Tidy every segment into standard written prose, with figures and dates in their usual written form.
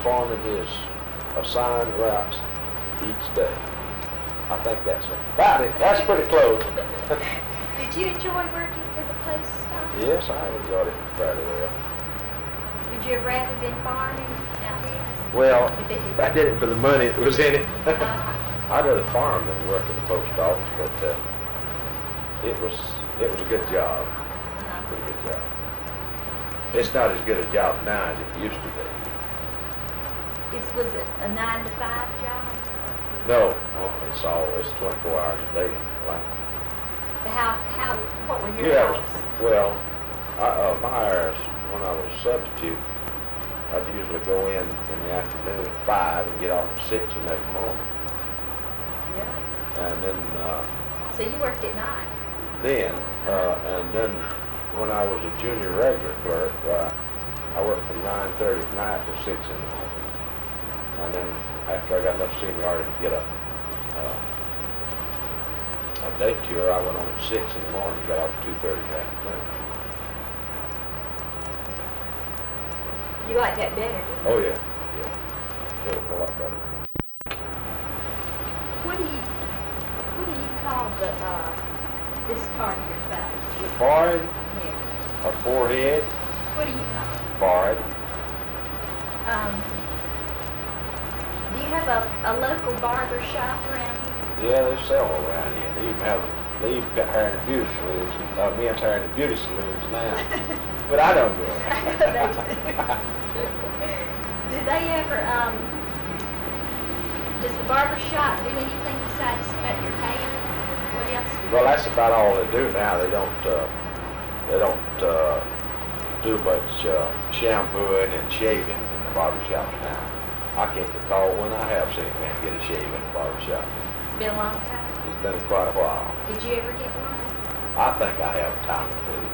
performing his assigned routes each day. I think that's about it. That's pretty close. Did you enjoy working for the post office? Yes, I enjoyed it fairly well. Would you have rather been farming out here? Well, I did it for the money that was in it. Uh-huh. I'd rather farm than work at the post office, but it was a good job. Pretty good job. It's not as good a job now as it used to be. Was it a 9-to-5 job? No, it's 24 hours a day. Like, What were your hours? Well, my hours when I was a substitute, I'd usually go in the afternoon at 5 and get off at 6 the next morning. Yeah. And then So you worked at night? and then when I was a junior regular clerk, I worked from 9:30 at night till 6 in the morning. And then after I got enough seniority to get a day tour, I went on at 6 in the morning and got off at 2:30 in the afternoon. You like that better, didn't you? Oh yeah, yeah. It was a lot better. What do you call this part of your face? The forehead Yeah. or forehead? What do you call it? Forehead. Do you have a local barber shop around here? Yeah, there's several around here. They even got hair and beauty saloons. Men's hair and beauty saloons now. But I don't do it. Do they ever, does the barber shop do anything besides cut your hair? What else do Well, that's about all they do now. They don't do much shampooing and shaving in the barber shops now. I can't recall when I have seen a man get a shave in the barber shop. It's been a long time. It's been quite a while. Did you ever get one? I think I have a time or two.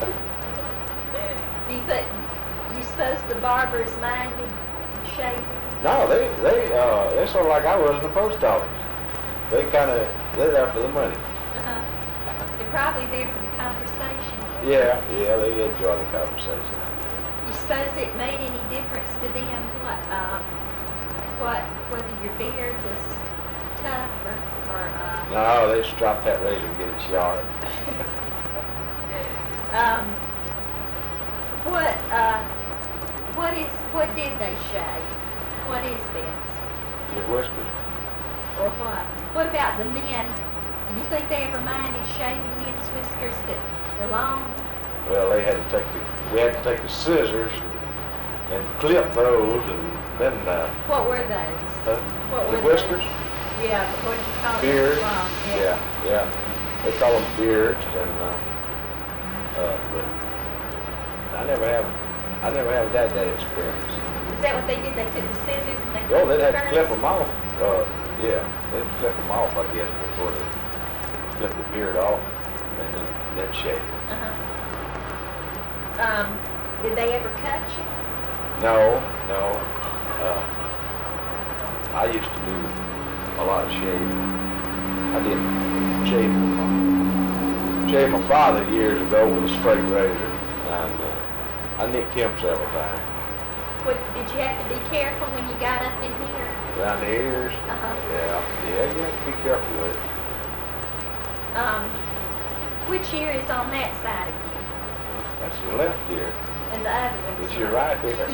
Do you think, you suppose the barbers minded shaving? No, they're sort of like I was in the post office. They're there for the money. Uh-huh. They're probably there for the conversation. Yeah, they enjoy the conversation. You suppose it made any difference to them whether your beard was tough or No, they just drop that razor and get it sharp. What did they shave? What is this? Your whiskers. Or what? What about the men? Do you think they ever minded shaving men's whiskers that were long? Well, we had to take the scissors and clip those, and then What were those? What the were whiskers. those? Yeah, but what did you call them? Beards. Long, Yeah. They call them beards, and but I never have that experience. Is that what they did? They took the scissors and they Oh, they'd have to first? clip them off. Yeah, they'd clip them off, I guess, before they clip the beard off, and then shave it. Did they ever cut you? No. I used to do a lot of shaving. I did shave my father years ago with a straight razor, and I nicked him several times. Did you have to be careful when you got up in here? Around the ears? Yeah, you have to be careful with it. Which ear is on that side of you? That's your left ear. And the other one is It's your not? right ear.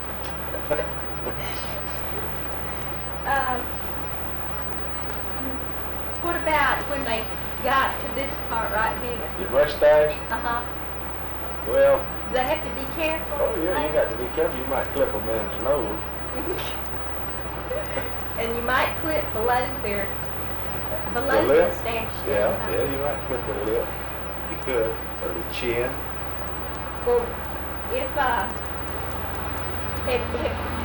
What about when they got to this part right here? Your mustache? Well, Do they have to be careful? oh yeah, you got to be careful. You might clip a man's nose. And you might clip below the The lip? mustache. Yeah, you might clip the lip. You could, or the chin. Well, if have